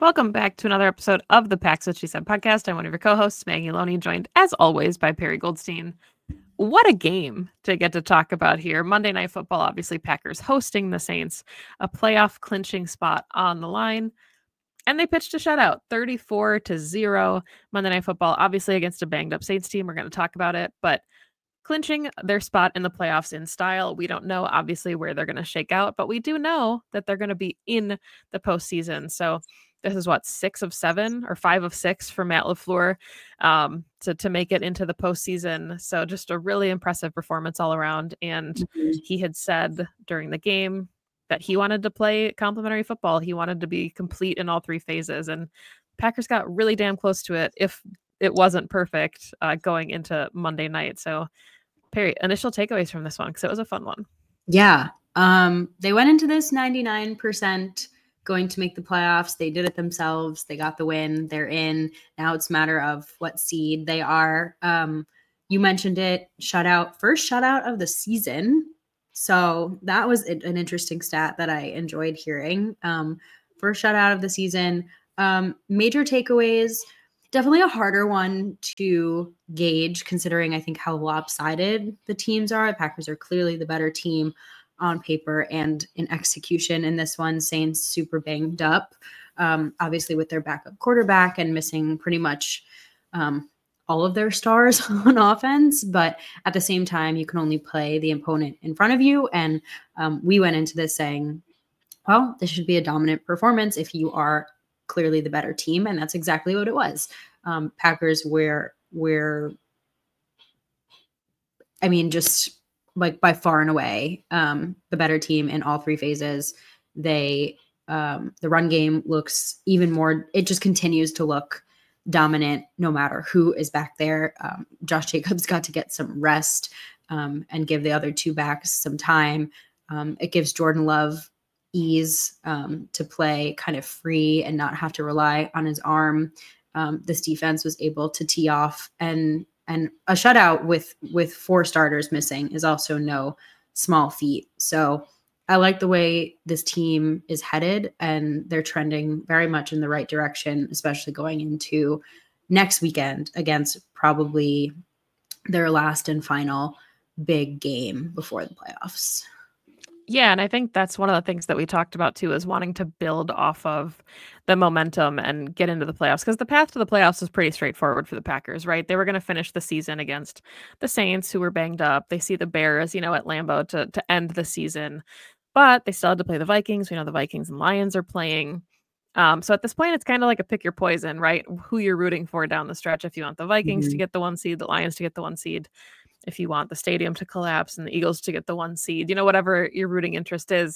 Welcome back to another episode of the Pax What She Said podcast. I'm one of your co-hosts, Maggie Loney, joined as always by Perry Goldstein. What a game to get to talk about here. Monday Night Football, obviously Packers hosting the Saints, a playoff clinching spot on the line. And they pitched a shutout, 34-0. Monday Night Football, obviously against a banged up Saints team. We're going to talk about it, but clinching their spot in the playoffs in style. We don't know, obviously, where they're going to shake out, but we do know that they're going to be in the postseason. So this is what, 6 of 7 or 5 of 6 for Matt LaFleur to make it into the postseason. So just a really impressive performance all around. And he had said during the game that he wanted to play complementary football. He wanted to be complete in all three phases. And Packers got really damn close to it, if it wasn't perfect going into Monday night. So Perry, initial takeaways from this one, because it was a fun one. Yeah. They went into this 99% going to make the playoffs. They did it themselves. They got the win. They're in. Now it's a matter of what seed they are. You mentioned it, first shutout of the season. So that was an interesting stat that I enjoyed hearing. First shutout of the season. Major takeaways. Definitely a harder one to gauge, considering I think how lopsided the teams are. The Packers are clearly the better team on paper and in execution in this one. Saints super banged up, obviously with their backup quarterback and missing pretty much all of their stars on offense. But at the same time, you can only play the opponent in front of you. And we went into this saying, well, this should be a dominant performance if you are clearly the better team, and that's exactly what it was. Packers were just like by far and away the better team in all three phases. They the run game looks even more, it just continues to look dominant no matter who is back there. Josh Jacobs got to get some rest and give the other two backs some time. It gives Jordan Love ease to play kind of free and not have to rely on his arm. This defense was able to tee off, and a shutout with 4 starters missing is also no small feat. So I like the way this team is headed, and they're trending very much in the right direction, especially going into next weekend against probably their last and final big game before the playoffs. Yeah, and I think that's one of the things that we talked about too, is wanting to build off of the momentum and get into the playoffs, because the path to the playoffs was pretty straightforward for the Packers, right? They were going to finish the season against the Saints, who were banged up. They see the Bears, at Lambeau to end the season, but they still had to play the Vikings. We know the Vikings and Lions are playing. So at this point, it's kind of like a pick your poison, right? Who you're rooting for down the stretch. If you want the Vikings to get the 1 seed, the Lions to get the 1 seed, if you want the stadium to collapse and the Eagles to get the 1 seed, whatever your rooting interest is,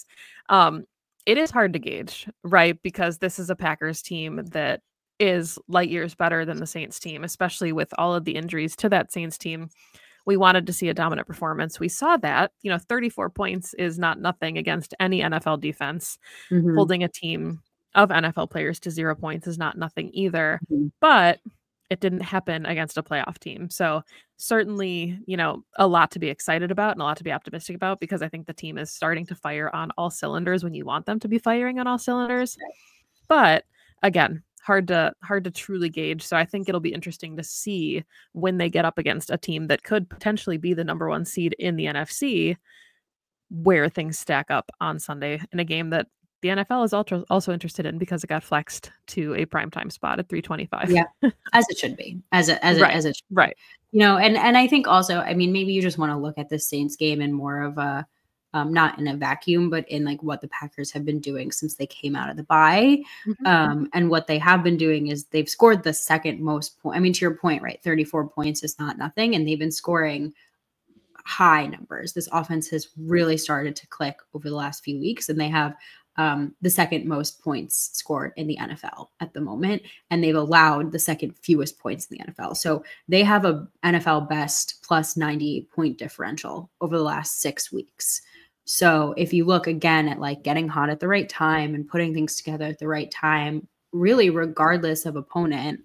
it is hard to gauge, right? Because this is a Packers team that is light years better than the Saints team, especially with all of the injuries to that Saints team. We wanted to see a dominant performance. We saw that, 34 points is not nothing against any NFL defense. Holding a team of NFL players to 0 points is not nothing either. But it didn't happen against a playoff team. So certainly, a lot to be excited about and a lot to be optimistic about, because I think the team is starting to fire on all cylinders when you want them to be firing on all cylinders. But again, hard to truly gauge. So I think it'll be interesting to see when they get up against a team that could potentially be the number 1 seed in the NFC, where things stack up on Sunday in a game that the NFL is also interested in, because it got flexed to a primetime spot at 3:25. Yeah, as it should be, as it should. Right. And I think also, maybe you just want to look at the Saints game in more of a, not in a vacuum, but in like what the Packers have been doing since they came out of the bye. And what they have been doing is they've scored the second most to your point, right? 34 points is not nothing. And they've been scoring high numbers. This offense has really started to click over the last few weeks, and they have the second most points scored in the NFL at the moment, and they've allowed the second fewest points in the NFL. So they have a NFL best plus 90 point differential over the last 6 weeks. So if you look again at like getting hot at the right time and putting things together at the right time, really regardless of opponent,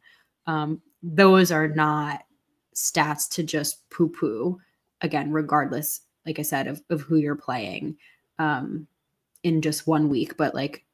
those are not stats to just poo-poo. Again, regardless, like I said, of who you're playing. In just 1 week, but like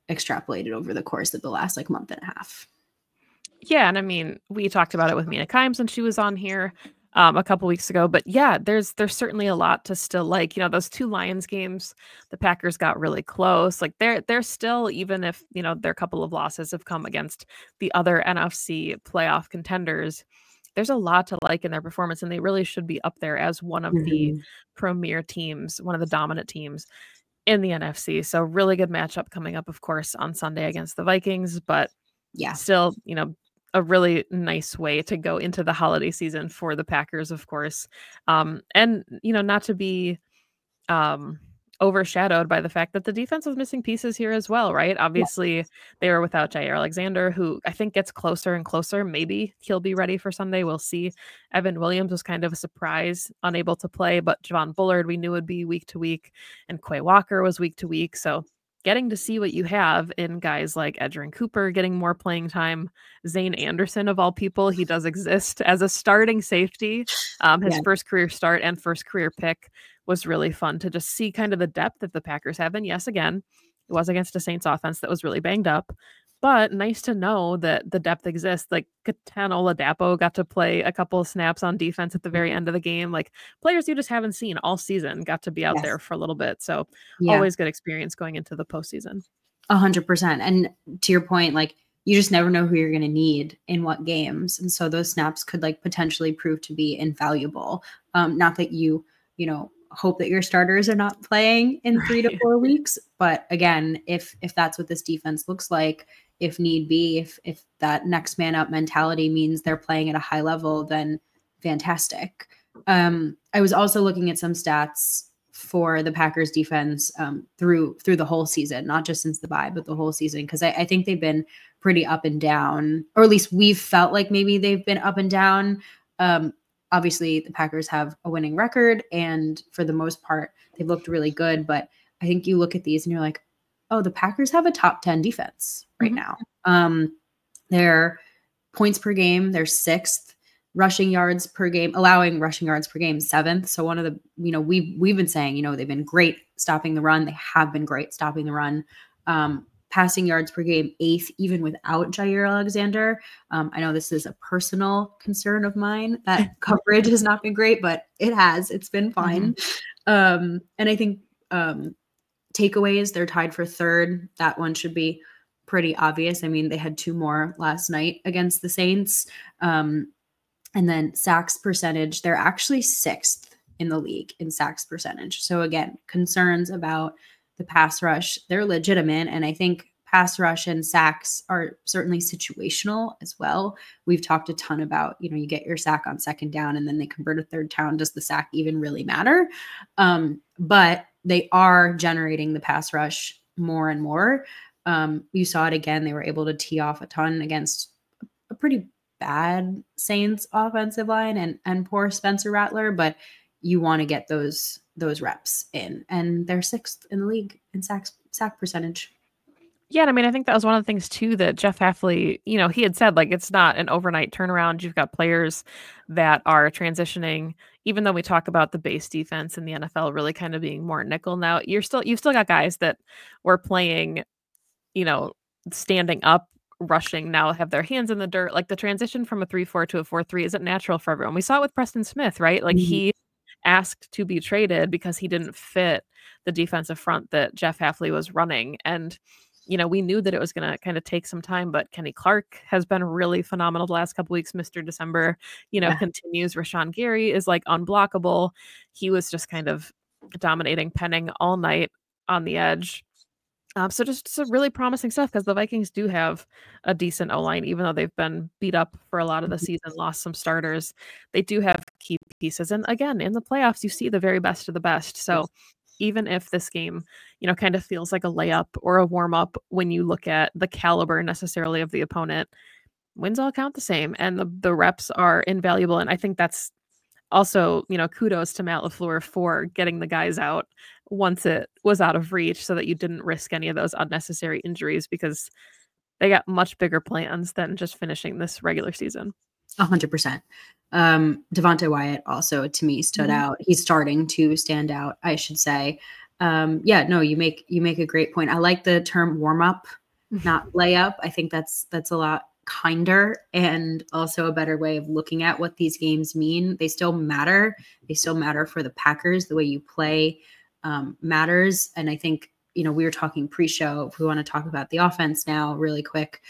extrapolated over the course of the last like month and a half. Yeah, and I mean, we talked about it with Mina Kimes when she was on here a couple weeks ago. But yeah, there's certainly a lot to still like. You know, those two Lions games, the Packers got really close. Like they're still, even if their couple of losses have come against the other NFC playoff contenders, there's a lot to like in their performance, and they really should be up there as one of the Mhm. premier teams, one of the dominant teams in the NFC. So really good matchup coming up, of course, on Sunday against the Vikings, but Yeah. still, a really nice way to go into the holiday season for the Packers, of course. And, not to be um, overshadowed by the fact that the defense was missing pieces here as well, right? Yeah. Obviously, they were without Jair Alexander, who I think gets closer and closer. Maybe he'll be ready for Sunday. We'll see. Evan Williams was kind of a surprise, unable to play, but Javon Bullard we knew would be week to week, and Quay Walker was week to week. So getting to see what you have in guys like Edgerrin Cooper getting more playing time, Zane Anderson of all people, he does exist as a starting safety. His Yeah. first career start and first career pick was really fun to just see kind of the depth that the Packers have. And yes, again, it was against a Saints offense that was really banged up, but nice to know that the depth exists. Like Katan Oladapo got to play a couple of snaps on defense at the very end of the game. Like players you just haven't seen all season got to be out there Yes. for a little bit. So Yeah. always good experience going into the postseason. 100%. And to your point, like you just never know who you're going to need in what games. And so those snaps could like potentially prove to be invaluable. Not that you hope that your starters are not playing in 3 to 4 weeks. But again, if that's what this defense looks like, if need be, if that next man up mentality means they're playing at a high level, then fantastic. I was also looking at some stats for the Packers defense through the whole season, not just since the bye, but the whole season. Because I think they've been pretty up and down, or at least we've felt like maybe they've been up and down. Obviously, the Packers have a winning record, and for the most part, they've looked really good. But I think you look at these and you're like, oh, the Packers have a top 10 defense right now. Their points per game, they're 6th. Rushing yards per game, allowing rushing yards per game, 7th. So one of the, we've been saying, they've been great stopping the run. They have been great stopping the run. Passing yards per game, 8th, even without Jair Alexander. I know this is a personal concern of mine that coverage has not been great, but it's been fine. And I think takeaways, they're tied for 3rd. That one should be pretty obvious. I mean, they had 2 more last night against the Saints. And then sacks percentage, they're actually 6th in the league in sacks percentage. So again, concerns about the pass rush, they're legitimate. And I think pass rush and sacks are certainly situational as well. We've talked a ton about, you get your sack on 2nd down and then they convert a 3rd down. Does the sack even really matter? But they are generating the pass rush more and more. You saw it again. They were able to tee off a ton against a pretty bad Saints offensive line and poor Spencer Rattler, but you want to get those reps in, and they're 6th in the league in sack percentage. Yeah, and I mean, I think that was one of the things too that Jeff Hafley, he had said, like, it's not an overnight turnaround. You've got players that are transitioning, even though we talk about the base defense in the NFL really kind of being more nickel now, you've still got guys that were playing, standing up, rushing, now have their hands in the dirt. Like the transition from a 3-4 to a 4-3 isn't natural for everyone. We saw it with Preston Smith, right? Like he asked to be traded because he didn't fit the defensive front that Jeff Hafley was running. And, we knew that it was going to kind of take some time, but Kenny Clark has been really phenomenal the last couple weeks. Mr. December, continues. Rashawn Gary is like unblockable. He was just kind of dominating Penning all night on the edge. So just some really promising stuff because the Vikings do have a decent O-line, even though they've been beat up for a lot of the season, lost some starters. They do have key pieces. And again, in the playoffs, you see the very best of the best. So even if this game, kind of feels like a layup or a warm-up when you look at the caliber necessarily of the opponent, wins all count the same. And the reps are invaluable. And I think that's also, kudos to Matt LaFleur for getting the guys out once it was out of reach so that you didn't risk any of those unnecessary injuries because they got much bigger plans than just finishing this regular season. 100%. Devonte Wyatt also to me stood out. He's starting to stand out, I should say. Yeah, no, you make a great point. I like the term warm up, not layup. I think that's a lot kinder and also a better way of looking at what these games mean. They still matter. They still matter for the Packers. The way you play matters. And I think, we were talking pre-show. If we want to talk about the offense now really quick,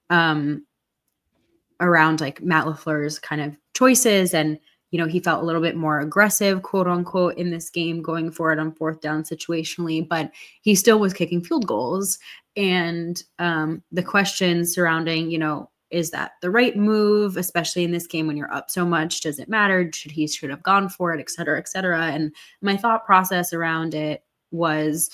around like Matt LaFleur's kind of choices, and he felt a little bit more aggressive, quote unquote, in this game going for it on fourth down situationally, but he still was kicking field goals. And the questions surrounding, is that the right move, especially in this game when you're up so much? Does it matter? Should have gone for it, et cetera, et cetera. And my thought process around it was,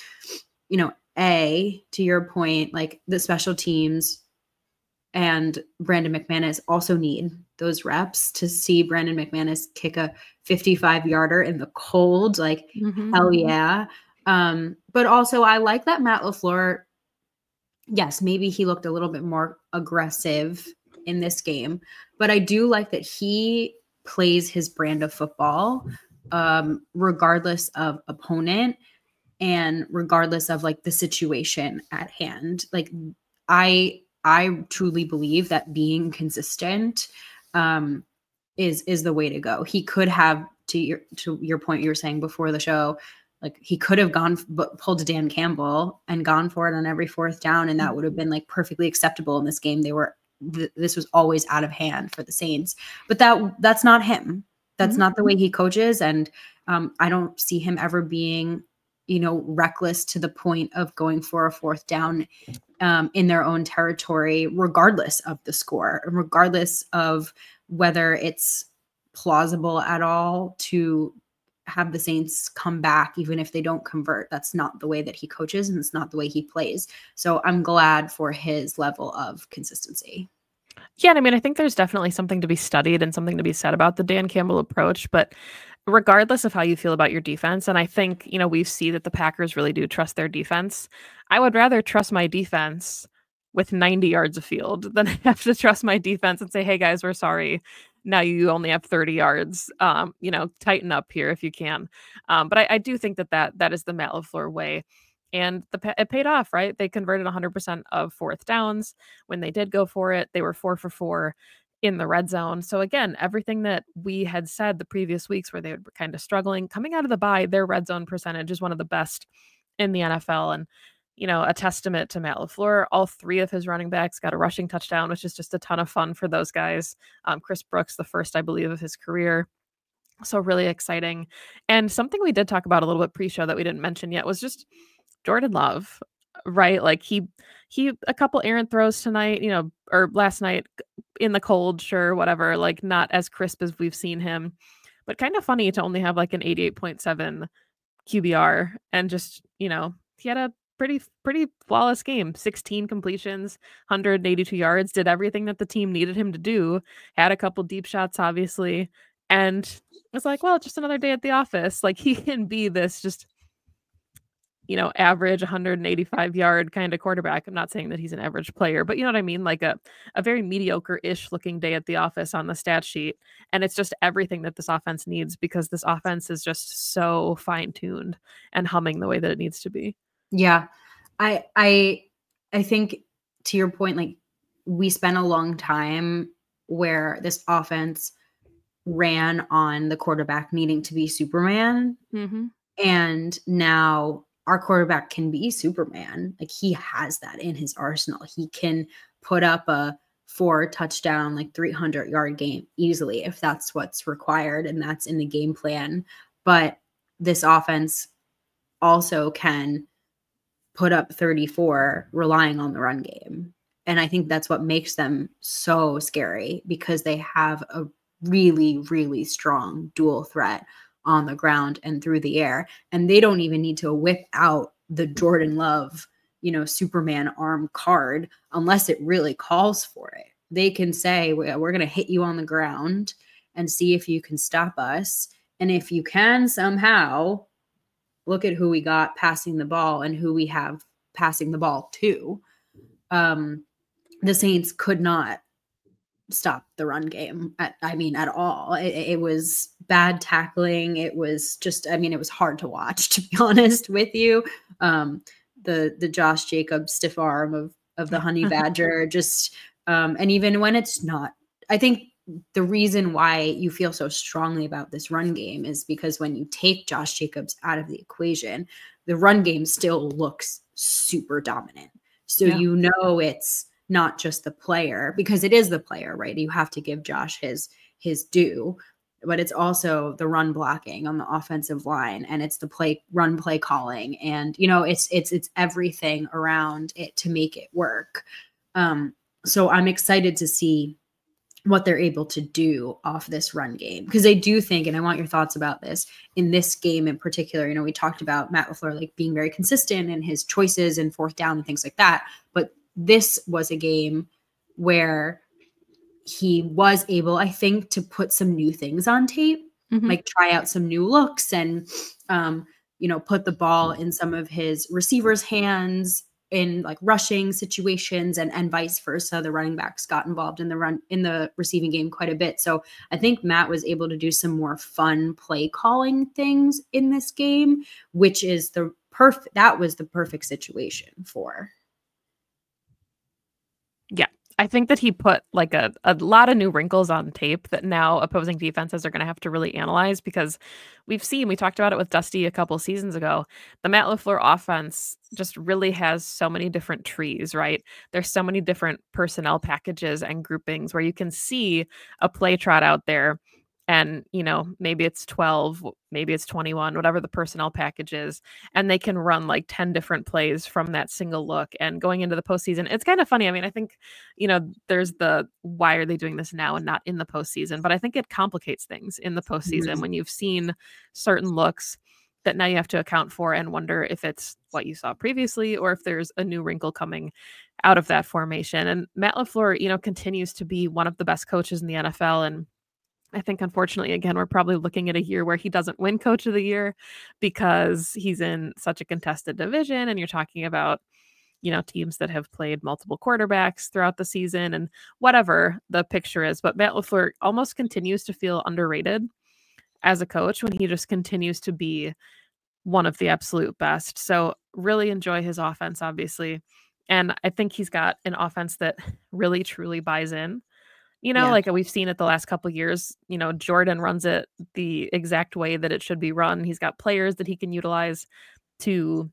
to your point, like the special teams and Brandon McManus also need those reps. To see Brandon McManus kick a 55-yarder in the cold, like hell yeah. But also I like that Matt LaFleur, yes, maybe he looked a little bit more aggressive in this game, but I do like that he plays his brand of football, regardless of opponent and regardless of like the situation at hand. Like I truly believe that being consistent is the way to go. He could have, to your point you were saying before the show, like he could have pulled a Dan Campbell and gone for it on every fourth down, and that would have been like perfectly acceptable in this game. This was always out of hand for the Saints, but that's not him. That's not the way he coaches, and I don't see him ever being, reckless to the point of going for a fourth down in their own territory, regardless of the score, regardless of whether it's plausible at all to have the Saints come back, even if they don't convert. That's not the way that he coaches, and it's not the way he plays. So I'm glad for his level of consistency. Yeah, and I mean, I think there's definitely something to be studied and something to be said about the Dan Campbell approach, but regardless of how you feel about your defense, and I think, we see that the Packers really do trust their defense. I would rather trust my defense with 90 yards of field than have to trust my defense and say, "Hey guys, we're sorry. Now you only have 30 yards. Tighten up here if you can." But I do think that is the Matt LaFleur way. And it paid off, right? They converted 100% of fourth downs. When they did go for it, they were 4 for 4 in the red zone. So again, everything that we had said the previous weeks where they were kind of struggling, coming out of the bye, their red zone percentage is one of the best in the NFL. And, a testament to Matt LaFleur. All three of his running backs got a rushing touchdown, which is just a ton of fun for those guys. Chris Brooks, the first, I believe, of his career. So really exciting. And something we did talk about a little bit pre-show that we didn't mention yet was just Jordan Love, right? Like he a couple errant throws tonight, or last night in the cold, sure, whatever, like not as crisp as we've seen him, but kind of funny to only have like an 88.7 QBR and just, he had a pretty flawless game. 16 completions, 182 yards, did everything that the team needed him to do, had a couple deep shots obviously, and it's like, well, just another day at the office. Like he can be this just average 185-yard kind of quarterback. I'm not saying that he's an average player, but you know what I mean? Like a very mediocre-ish looking day at the office on the stat sheet. And it's just everything that this offense needs because this offense is just so fine-tuned and humming the way that it needs to be. Yeah. I think, to your point, like we spent a long time where this offense ran on the quarterback needing to be Superman. And now our quarterback can be Superman. Like he has that in his arsenal. He can put up a 4 touchdown, like 300-yard game easily if that's what's required and that's in the game plan. But this offense also can put up 34 relying on the run game. And I think that's what makes them so scary because they have a really, really strong dual threat on the ground and through the air. And they don't even need to whip out the Jordan Love, Superman arm card unless it really calls for it. They can say, we're going to hit you on the ground and see if you can stop us. And if you can somehow, look at who we got passing the ball and who we have passing the ball to. The Saints could not stop the run game at all. It was bad tackling. It was just, it was hard to watch, to be honest with you. The Josh Jacobs stiff arm of the Honey Badger, just and even when it's not, I think the reason why you feel so strongly about this run game is because when you take Josh Jacobs out of the equation, the run game still looks super dominant. So it's not just the player, because it is the player, right? You have to give Josh his due, but it's also the run blocking on the offensive line, and it's the run play calling, and it's everything around it to make it work. So I'm excited to see what they're able to do off this run game, because I do think, and I want your thoughts about this in this game in particular. We talked about Matt LaFleur like being very consistent in his choices and fourth down and things like that, but this was a game where he was able, I think, to put some new things on tape, like try out some new looks and, put the ball in some of his receivers' hands in like rushing situations, and vice versa. The running backs got involved in the receiving game quite a bit. So I think Matt was able to do some more fun play calling things in this game, which is that was the perfect situation for. Yeah. I think that he put like a lot of new wrinkles on tape that now opposing defenses are going to have to really analyze, because we talked about it with Dusty a couple seasons ago. The Matt LaFleur offense just really has so many different trees, right? There's so many different personnel packages and groupings where you can see a play trot out there, and maybe it's 12, maybe it's 21, whatever the personnel package is, and they can run like 10 different plays from that single look. And going into the postseason, it's kind of funny. I think there's the why are they doing this now and not in the postseason, but I think it complicates things in the postseason when you've seen certain looks that now you have to account for and wonder if it's what you saw previously or if there's a new wrinkle coming out of that formation. And Matt LaFleur, continues to be one of the best coaches in the NFL. And I think, unfortunately, again, we're probably looking at a year where he doesn't win Coach of the Year because he's in such a contested division. And you're talking about, teams that have played multiple quarterbacks throughout the season and whatever the picture is. But Matt LaFleur almost continues to feel underrated as a coach when he just continues to be one of the absolute best. So really enjoy his offense, obviously. And I think he's got an offense that really, truly buys in. Like we've seen it the last couple of years, Jordan runs it the exact way that it should be run. He's got players that he can utilize to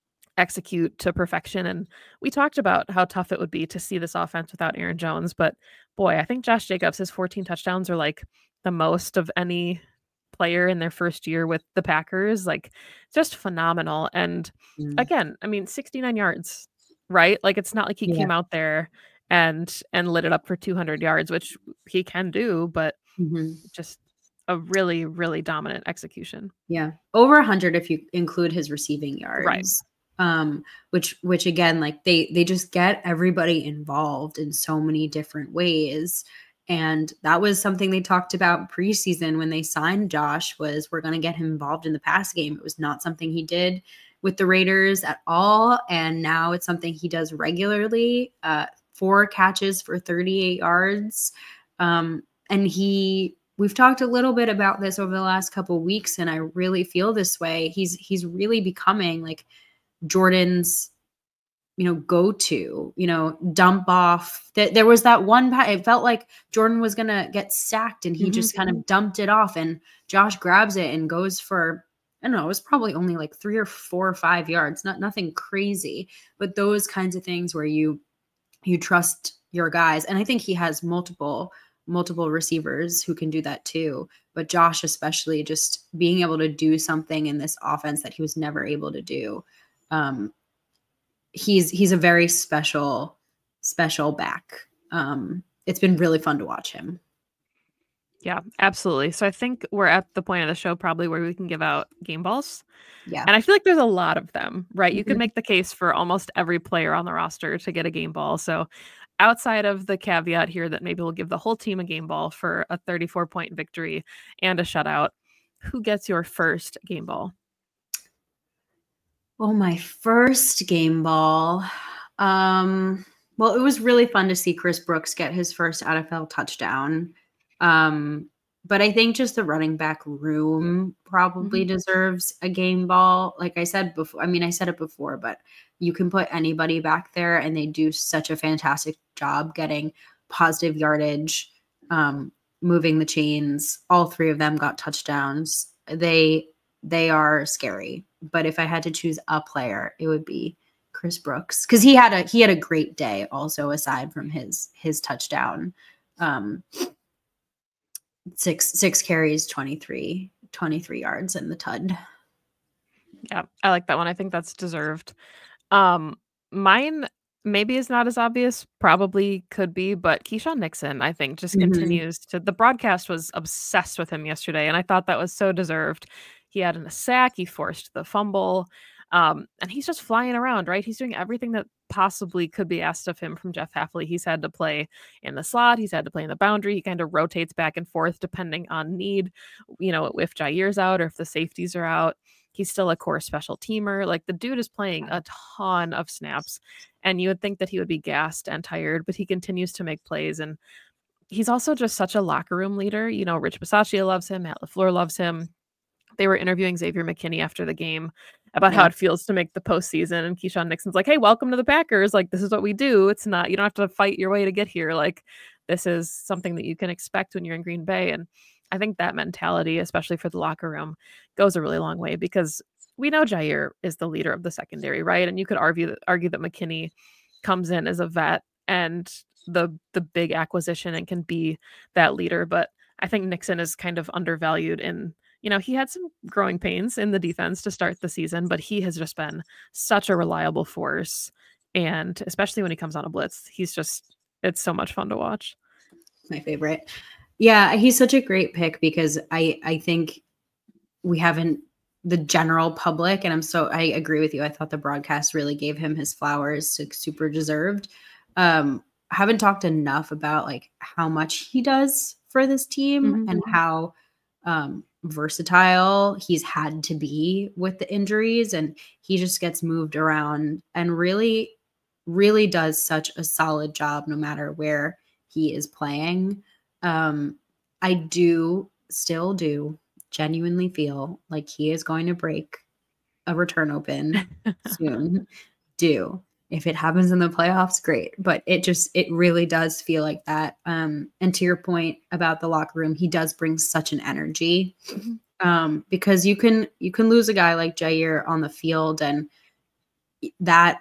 execute to perfection. And we talked about how tough it would be to see this offense without Aaron Jones. But boy, I think Josh Jacobs, his 14 touchdowns are like the most of any player in their first year with the Packers. Like just phenomenal. And again, 69 yards, right? Like it's not like he came out there and lit it up for 200 yards, which he can do, but just a really, really dominant execution. Yeah. Over 100 if you include his receiving yards. Right. Which again, like they just get everybody involved in so many different ways. And that was something they talked about preseason when they signed Josh, was we're going to get him involved in the pass game. It was not something he did with the Raiders at all. And now it's something he does regularly. 4 catches for 38 yards. And we've talked a little bit about this over the last couple of weeks, and I really feel this way. He's really becoming like Jordan's, go-to, dump off. There was that one, it felt like Jordan was going to get sacked and he just kind of dumped it off, and Josh grabs it and goes for, I don't know, it was probably only like 3 or 4 or 5 yards, nothing crazy, but those kinds of things where you trust your guys. And I think he has multiple receivers who can do that too. But Josh, especially, just being able to do something in this offense that he was never able to do. He's a very special back. It's been really fun to watch him. Yeah, absolutely. So I think we're at the point of the show probably where we can give out game balls. Yeah. And I feel like there's a lot of them, right? You can make the case for almost every player on the roster to get a game ball. So outside of the caveat here that maybe we'll give the whole team a game ball for a 34-point victory and a shutout, who gets your first game ball? Well, my first game ball. Well, Well, it was really fun to see Chris Brooks get his first NFL touchdown. But I think just the running back room probably deserves a game ball. Like I said before, I mean, I said it before, but you can put anybody back there and they do such a fantastic job getting positive yardage, moving the chains. All three of them got touchdowns. They are scary. But if I had to choose a player, it would be Chris Brooks, because he had a great day also, aside from his touchdown. Six carries, 23 yards in the tud. Yeah, I like that one. I think that's deserved. Mine maybe is not as obvious, probably could be, but Keyshawn Nixon, I think, just continues to the broadcast was obsessed with him yesterday, and I thought that was so deserved. He had a sack, he forced the fumble, and he's just flying around, right? He's doing everything that possibly could be asked of him from Jeff Hafley. He's had to play in the slot, he's had to play in the boundary, he kind of rotates back and forth depending on need, if Jair's out or if the safeties are out. He's still a core special teamer. Like, the dude is playing a ton of snaps, and you would think that he would be gassed and tired, but he continues to make plays. And he's also just such a locker room leader. Rich Bisaccia loves him. Matt LaFleur loves him. They were interviewing Xavier McKinney after the game about how it feels to make the postseason. And Keyshawn Nixon's like, "Hey, welcome to the Packers. Like, this is what we do. It's not, you don't have to fight your way to get here. Like, this is something that you can expect when you're in Green Bay." And I think that mentality, especially for the locker room, goes a really long way, because we know Jair is the leader of the secondary, right? And you could argue that McKinney comes in as a vet and the big acquisition and can be that leader. But I think Nixon is kind of undervalued in, he had some growing pains in the defense to start the season, but he has just been such a reliable force. And especially when he comes on a blitz, it's so much fun to watch. My favorite. Yeah, he's such a great pick, because I think we haven't, the general public, and I agree with you. I thought the broadcast really gave him his flowers, super deserved. Haven't talked enough about like how much he does for this team and how versatile he's had to be with the injuries, and he just gets moved around and really, really does such a solid job no matter where he is playing. I still do genuinely feel like he is going to break a return open soon. If it happens in the playoffs, great. But it really does feel like that. And to your point about the locker room, he does bring such an energy. Because you can lose a guy like Jair on the field, and that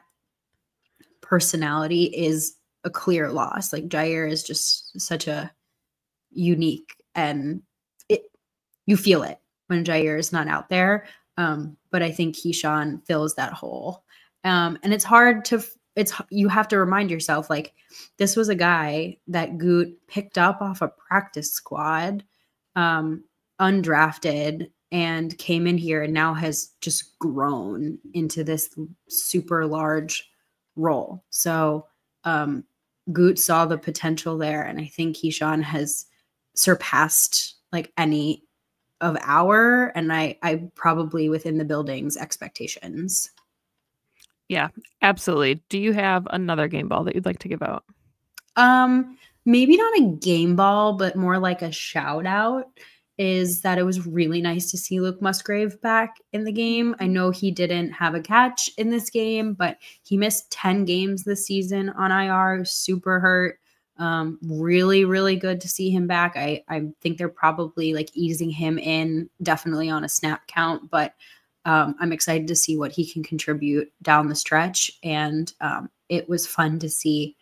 personality is a clear loss. Like, Jair is just such a unique, and you feel it when Jair is not out there. But I think Keyshawn fills that hole. And it's hard you have to remind yourself, like, this was a guy that Goot picked up off a practice squad, undrafted, and came in here and now has just grown into this super large role. So Goot saw the potential there, and I think Keyshawn has surpassed like any of and I probably within the building's expectations. Yeah, absolutely. Do you have another game ball that you'd like to give out? Maybe not a game ball, but more like a shout out, is that it was really nice to see Luke Musgrave back in the game. I know he didn't have a catch in this game, but he missed 10 games this season on IR, super hurt. Really, really good to see him back. I think they're probably like easing him in, definitely on a snap count, but I'm excited to see what he can contribute down the stretch. And it was fun to see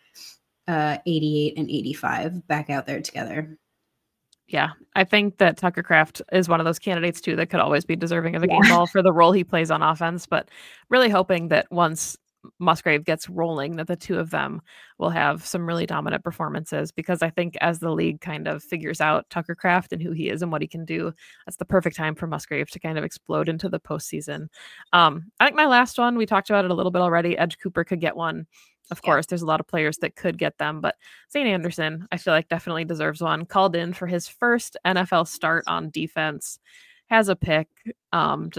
88 and 85 back out there together. Yeah, I think that Tucker Kraft is one of those candidates too that could always be deserving of a game ball for the role he plays on offense, but really hoping that once Musgrave gets rolling, that the two of them will have some really dominant performances, because I think as the league kind of figures out Tucker Kraft and who he is and what he can do, that's the perfect time for Musgrave to kind of explode into the postseason. I think my last one, we talked about it a little bit already. Edge Cooper could get one. Of course, there's a lot of players that could get them, but Zane Anderson, I feel like definitely deserves one. Called in for his first NFL start on defense, has a pick. Just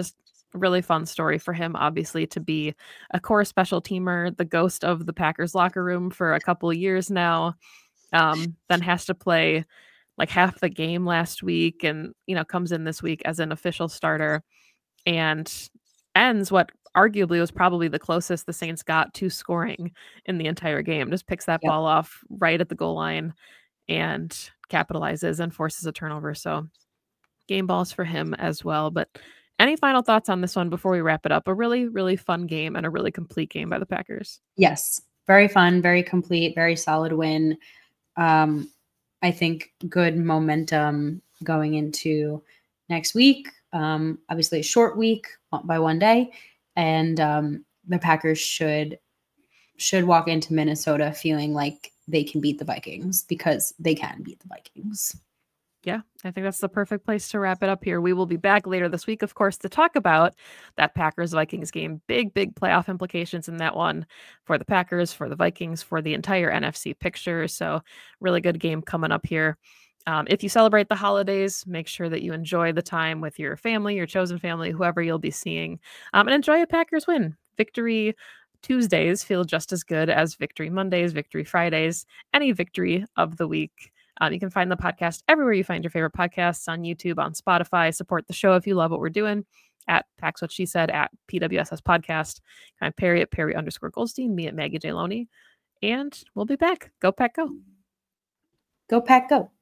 Really fun story for him, obviously, to be a core special teamer, the ghost of the Packers locker room for a couple of years now. Then has to play like half the game last week and, comes in this week as an official starter and ends what arguably was probably the closest the Saints got to scoring in the entire game. Just picks that Yep. ball off right at the goal line and capitalizes and forces a turnover. So game balls for him as well. But any final thoughts on this one before we wrap it up? A really, really fun game and a really complete game by the Packers. Yes. Very fun, very complete, very solid win. I think good momentum going into next week. Obviously a short week by one day. And the Packers should walk into Minnesota feeling like they can beat the Vikings, because they can beat the Vikings. Yeah, I think that's the perfect place to wrap it up here. We will be back later this week, of course, to talk about that Packers-Vikings game. Big, big playoff implications in that one for the Packers, for the Vikings, for the entire NFC picture. So really good game coming up here. If you celebrate the holidays, make sure that you enjoy the time with your family, your chosen family, whoever you'll be seeing, and enjoy a Packers win. Victory Tuesdays feel just as good as Victory Mondays, Victory Fridays, any victory of the week. You can find the podcast everywhere you find your favorite podcasts, on YouTube, on Spotify. Support the show if you love what we're doing at Pax What She Said, at PWSS Podcast. Find Perry at Perry_Goldstein, me at Maggie J. Loney. And we'll be back. Go Pack Go. Go Pack Go.